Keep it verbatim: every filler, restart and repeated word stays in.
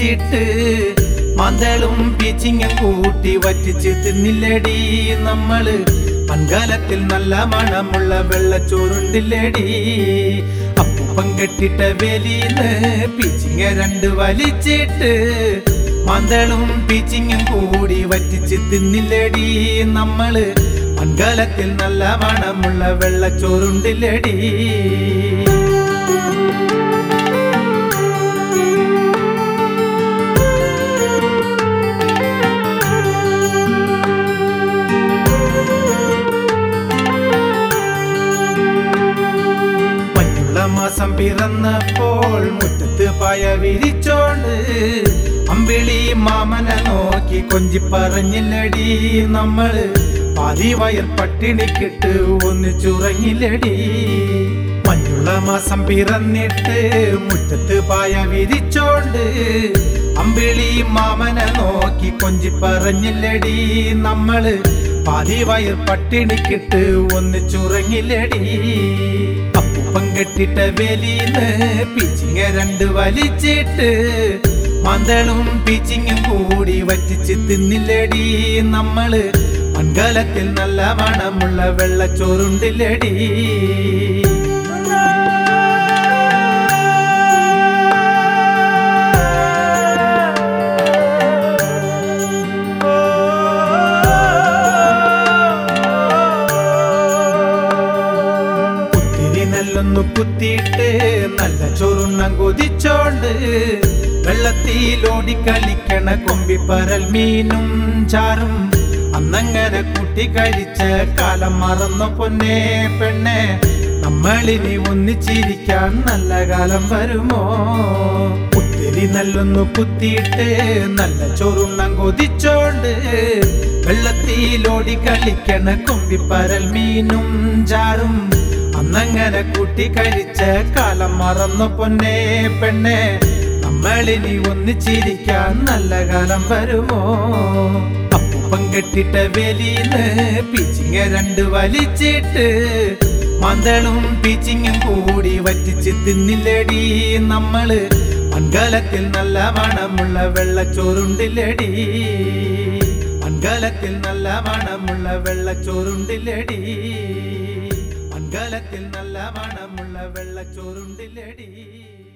വലിച്ചിട്ട് മന്തളും പീച്ചിങ്ങും കൂട്ടി വറ്റിച്ച് തിന്നില്ലടി നമ്മള്. മൺകാലത്തിൽ നല്ല മണമുള്ള വെള്ളച്ചോറുണ്ടില്ലടി. അപ്പൂപ്പൻ കെട്ടിട്ട വേലിന്ന് പീച്ചിങ്ങ രണ്ട് വലിച്ചിട്ട് മന്തളും പീച്ചിങ്ങും കൂടി വറ്റിച്ച് തിന്നില്ലടി നമ്മള്. മൺകാലത്തിൽ നല്ല മണമുള്ള വെള്ളച്ചോറുണ്ടില്ലടി. മാസം പിറന്നപ്പോൾ മുറ്റത്ത് പായ വിരിച്ചോണ്ട് അമ്പിളി മാമനെ നോക്കി കൊഞ്ചി പറഞ്ഞില്ലടി നമ്മള്. പാതി വയർ പട്ടിണിക്കിട്ട് ഒന്നിച്ചുറങ്ങില്ലടി. മഞ്ഞുള്ള മാസം പിറന്നിട്ട് മുറ്റത്ത് പായ വിരിച്ചോണ്ട് അമ്പിളി മാമനെ നോക്കി കൊഞ്ചി പറഞ്ഞില്ലടി നമ്മള്. പാതി വയർ പട്ടിണിക്കിട്ട് ഒന്നിച്ചുറങ്ങില്ലടി. അപ്പൂപ്പൻ കെട്ടിട്ട വേലിന്ന് പീച്ചിങ്ങ രണ്ട് വലിച്ചിട്ട് മന്തളും പീച്ചിങ്ങും കൂടി വറ്റിച്ച് തിന്നില്ലടി നമ്മള്. മൺകാലത്തിൽ നല്ല മണമുള്ള വെള്ളച്ചോറുണ്ടില്ലടി. ൊന്നു കുത്തിയിട്ട് നല്ല ചോറുണ്ണം കൊതിച്ചോണ്ട് വെള്ളത്തിലോടി കളിക്കണ കൊമ്പിപ്പരൽ മീനും ചാറും അന്നങ്ങനെ കൂട്ടി കഴിച്ച കാലം മറന്ന പൊന്നേ പെണ്ണെ. നമ്മളിനി ഒന്നിച്ചിരിക്കാൻ നല്ല കാലം വരുമോ? ഒത്തിരി നല്ലൊന്നു കുത്തിയിട്ട് നല്ല ചോറുണ്ണം കൊതിച്ചോണ്ട് വെള്ളത്തിലോടി കളിക്കണ കൊമ്പിപ്പരൽ മീനും ചാറും അന്നങ്ങനെ കൂട്ടി കഴിച്ച കാലം മറന്ന പൊന്നേ പെണ്ണെ. നമ്മളിനി ഒന്നിച്ചിരിക്കാൻ നല്ല കാലം വരുമോ? അപ്പൂപ്പൻ കെട്ടിട്ട വേലിന്ന് പീച്ചിങ്ങ രണ്ട് വലിച്ചിട്ട് മന്തളും പീച്ചിങ്ങും കൂടി വറ്റിച്ച് തിന്നില്ലടി നമ്മള്. മൺകാലത്തിൽ നല്ല മണമുള്ള വെള്ളച്ചോറുണ്ടില്ലടി. മൺകാലത്തിൽ നല്ല മണമുള്ള വെള്ളച്ചോറുണ്ടില്ലടി. മൺകാലത്തിൽ നല്ല മണമുള്ള വെള്ളച്ചോറുണ്ടില്ലടി.